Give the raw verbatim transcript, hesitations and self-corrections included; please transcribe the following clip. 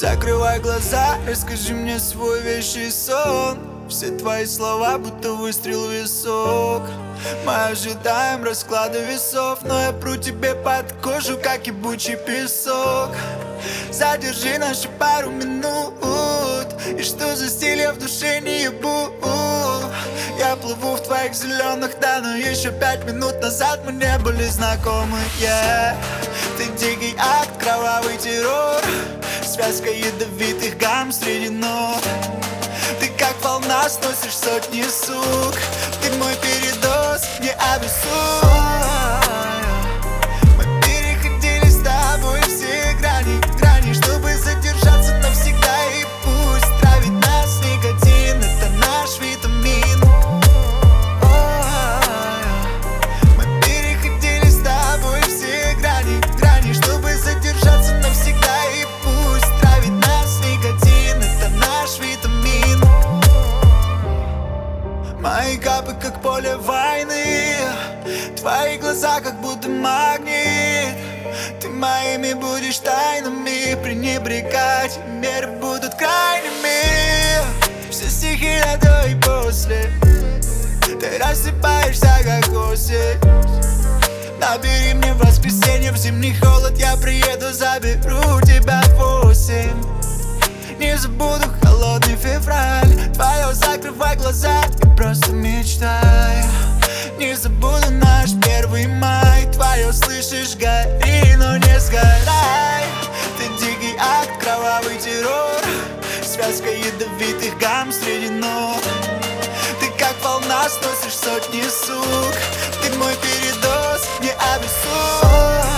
Закрывай глаза, расскажи мне свой вещий сон. Все твои слова, будто выстрел в висок. Мы ожидаем расклада весов, но я пру тебе под кожу, как ебучий песок. Задержи наши пару минут. И что за стиль, я в душе не ебу. Я плыву в твоих зеленых, да, но еще пять минут назад мы не были знакомы, yeah. Ты дикий акт, кровавый террор, связка ядовитых гамм среди нот. Ты как волна сносишь сотни сук. Ты мой передоз, не обессудь. Мы переходили с тобой все грани, грани, чтобы задержаться навсегда. И пусть травит нас никотин, это наш витамин. Мы переходили с тобой все грани, грани, чтобы задержаться навсегда. И пусть травит нас никотин, это наш витамин. Мои капы как поле войны, твои глаза как будто магнит. Ты моими будешь тайнами пренебрегать, меры будут крайними. Все стихи до и после, ты рассыпаешься как осень. Набери мне в воскресенье, в зимний холод я приеду, заберу тебя в восемь. Не забуду холодный февраль, твое закрывай глаза и просто мечтай. Не забуду наш первый май, твое слышишь, гори, но не сгорай. Ты дикий акт, кровавый террор, связка ядовитых гамм среди нот. Ты как волна сносишь сотни сук. Ты мой передоз, не обессудь.